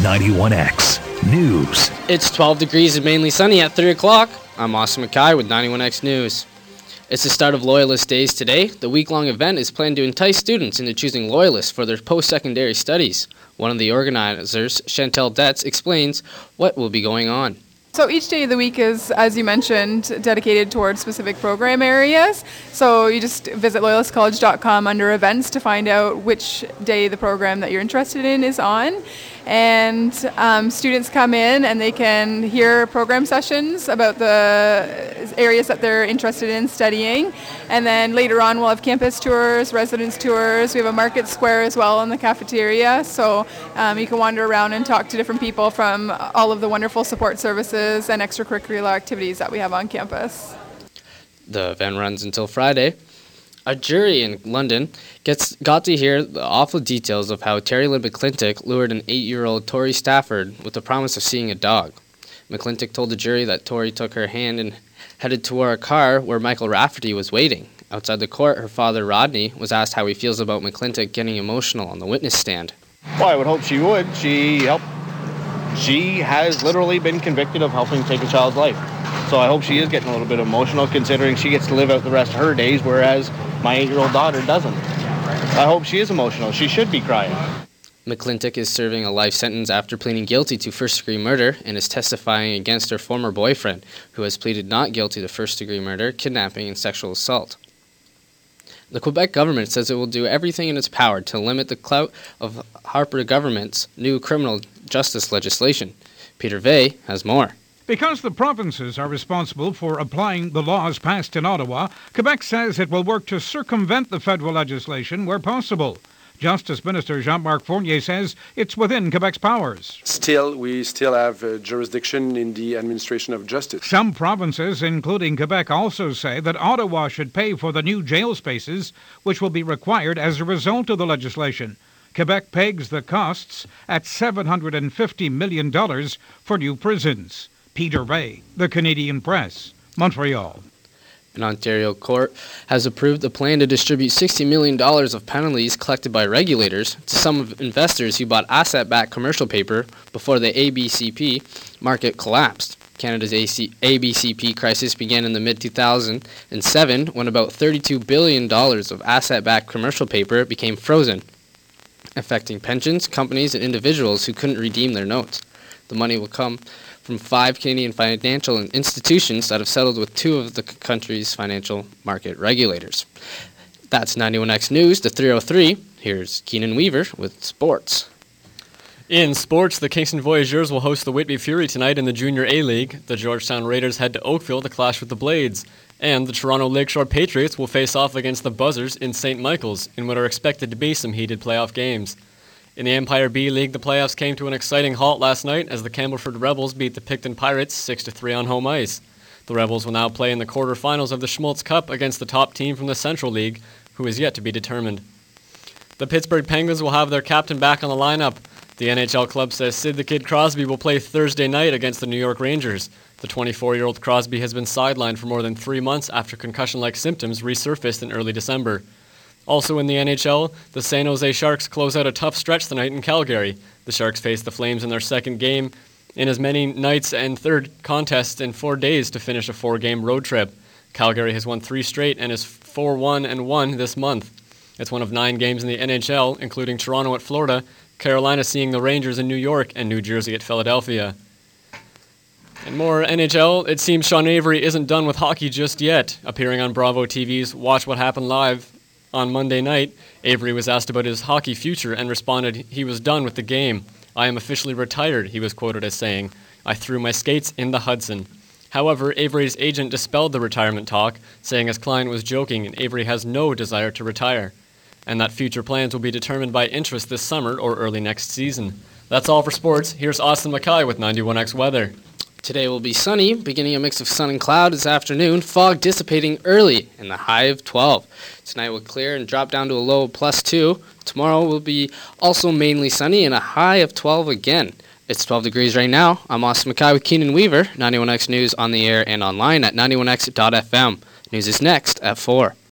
91X News. It's 12 degrees and mainly sunny at 3 o'clock. I'm Austin Mackay with 91X News. It's the start of Loyalist Days today. The week-long event is planned to entice students into choosing Loyalists for their post-secondary studies. One of the organizers, Chantel Detz, explains what will be going on. So each day of the week is, as you mentioned, dedicated towards specific program areas. So you just visit loyalistcollege.com under events to find out which day the program that you're interested in is on. And students come in and they can hear program sessions about the areas that they're interested in studying. And then later on we'll have campus tours, residence tours. We have a market square as well in the cafeteria. So you can wander around and talk to different people from all of the wonderful support services and extracurricular activities that we have on campus. The event runs until Friday. A jury in London got to hear the awful details of how Terry Lynn McClintock lured an 8-year-old Tori Stafford with the promise of seeing a dog. McClintock told the jury that Tori took her hand and headed toward a car where Michael Rafferty was waiting. Outside the court, her father, Rodney, was asked how he feels about McClintock getting emotional on the witness stand. Well, I would hope she would. She has literally been convicted of helping take a child's life. So I hope she is getting a little bit emotional considering she gets to live out the rest of her days, whereas my 8-year-old daughter doesn't. I hope she is emotional. She should be crying. McClintock is serving a life sentence after pleading guilty to first-degree murder and is testifying against her former boyfriend, who has pleaded not guilty to first-degree murder, kidnapping, and sexual assault. The Quebec government says it will do everything in its power to limit the clout of Harper government's new criminal justice legislation. Peter Vey has more. Because the provinces are responsible for applying the laws passed in Ottawa, Quebec says it will work to circumvent the federal legislation where possible. Justice Minister Jean-Marc Fournier says it's within Quebec's powers. We still have jurisdiction in the administration of justice. Some provinces, including Quebec, also say that Ottawa should pay for the new jail spaces, which will be required as a result of the legislation. Quebec pegs the costs at $750 million for new prisons. Peter Vey, The Canadian Press, Montreal. An Ontario court has approved a plan to distribute $60 million of penalties collected by regulators to some of investors who bought asset-backed commercial paper before the ABCP market collapsed. Canada's ABCP crisis began in the mid-2007 when about $32 billion of asset-backed commercial paper became frozen, affecting pensions, companies, and individuals who couldn't redeem their notes. The money will come from 5 Canadian financial institutions that have settled with 2 of the country's financial market regulators. That's 91X News, the 303. Here's Keenan Weaver with sports. In sports, the Kingston Voyageurs will host the Whitby Fury tonight in the Junior A-League. The Georgetown Raiders head to Oakville to clash with the Blades. And the Toronto Lakeshore Patriots will face off against the Buzzers in St. Michael's in what are expected to be some heated playoff games. In the Empire B League, the playoffs came to an exciting halt last night as the Campbellford Rebels beat the Picton Pirates 6-3 on home ice. The Rebels will now play in the quarterfinals of the Schmaltz Cup against the top team from the Central League, who is yet to be determined. The Pittsburgh Penguins will have their captain back on the lineup. The NHL club says Sid the Kid Crosby will play Thursday night against the New York Rangers. The 24-year-old Crosby has been sidelined for more than 3 months after concussion-like symptoms resurfaced in early December. Also in the NHL, the San Jose Sharks close out a tough stretch tonight in Calgary. The Sharks face the Flames in their second game in as many nights and third contests in 4 days to finish a 4-game road trip. Calgary has won 3 straight and is 4-1-1 this month. It's one of 9 games in the NHL, including Toronto at Florida, Carolina seeing the Rangers in New York, and New Jersey at Philadelphia. And more NHL, it seems Sean Avery isn't done with hockey just yet. Appearing on Bravo TV's Watch What Happened Live on Monday night, Avery was asked about his hockey future and responded he was done with the game. "I am officially retired," he was quoted as saying. "I threw my skates in the Hudson." However, Avery's agent dispelled the retirement talk, saying his client was joking and Avery has no desire to retire, and that future plans will be determined by interest this summer or early next season. That's all for sports. Here's Austin Mackay with 91X Weather. Today will be sunny, beginning a mix of sun and cloud this afternoon, fog dissipating early in the high of 12. Tonight will clear and drop down to a low of +2. Tomorrow will be also mainly sunny and a high of 12 again. It's 12 degrees right now. I'm Austin Mackay with Keenan Weaver, 91X News on the air and online at 91x.fm. News is next at 4.